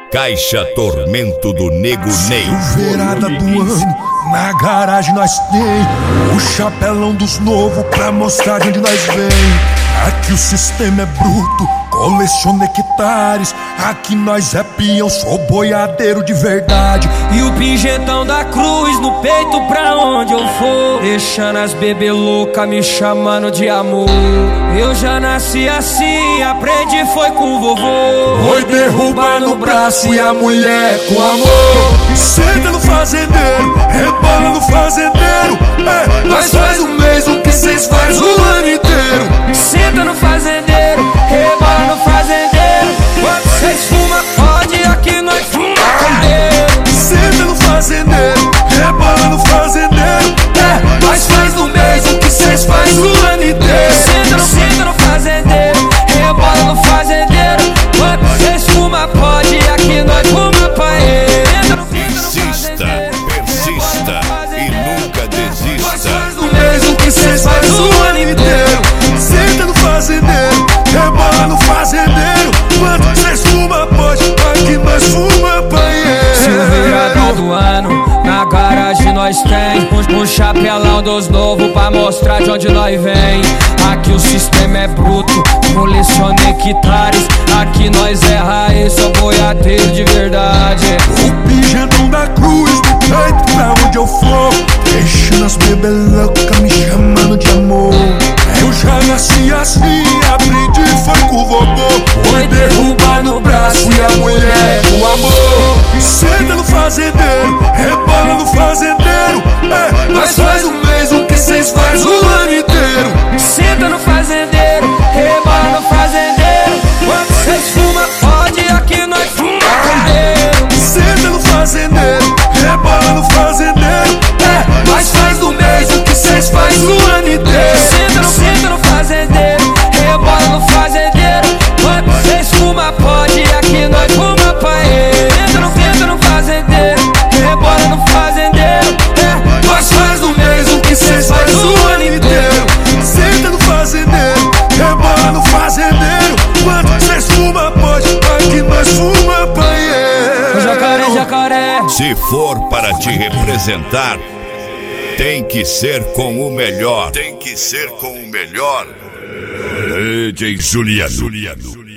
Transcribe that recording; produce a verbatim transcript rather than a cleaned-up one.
Caixa Tormento do Nego Ney. Virada do ano, na garagem nós tem o chapelão dos novos pra mostrar de onde nós vem. Aqui o sistema é bruto, coleciona hectares. Aqui nós é peão, sou boiadeiro de verdade. E o pinjetão da cruz no peito pra onde eu for, deixando as bebê louca me chamando de amor. Eu já nasci assim, aprendi foi com o vovô. Foi derrubar no braço e a mulher com amor. Senta no fazendeiro, rebola no fazendeiro. É, nós faz um mês o que cês faz o ano inteiro. Senta no fazendeiro, rebola no fazendeiro. Quando cês fuma pode, aqui nós fuma carreiro. Senta no fazendeiro, rebola no fazendeiro. É, nós faz no mês o que cês faz o ano inteiro. Senta no, senta no fazendeiro, rebola no fazendeiro. Quando cês fuma pode, aqui nós fuma paeiro. Persista, persista e nunca desista. Faz no mês o que cês faz o ano inteiro. Senta no fazendeiro, rebola no fazendeiro. Quando cês fuma pode, aqui nós fuma paeiro. Virada do ano, na garagem nós tem um, um chapelão dos novos pra mostrar de onde nós vem. Aqui o sistema é bruto, coleciona hectares. Aqui nós é raiz, sou boiadeiro de verdade. O pinjetão da cruz no peito pra onde eu for, deixando as bebê louca me chamando de amor. Eu já nasci assim, aprendi foi com o vovô. Foi derrubar no braço e a mulher com amor. Senta no fazendeiro, rebola no fazendeiro. É, nós faz um mês o que cês faz o ano inteiro. Senta no fazendeiro, rebola no fazendeiro. Quando cês fuma pode, aqui nós fuma carreiro. Senta no fazendeiro, rebola no fazendeiro. É, nós faz no mês o que cês faz o ano inteiro. Senta no, senta no fazendeiro, rebola no fazendeiro. Quando cês fuma pode, aqui nós fuma paeiro. Senta no, senta no fazendeiro, rebola no fazendeiro. É, nós faz no mês o que cês faz o ano inteiro. Senta no fazendeiro, rebola no fazendeiro. Quando cês fuma pode, aqui nós fuma paeiro. Jacaré, jacaré. Se for para te representar, tem que ser com o melhor. Tem que ser com o melhor. D J Juliano.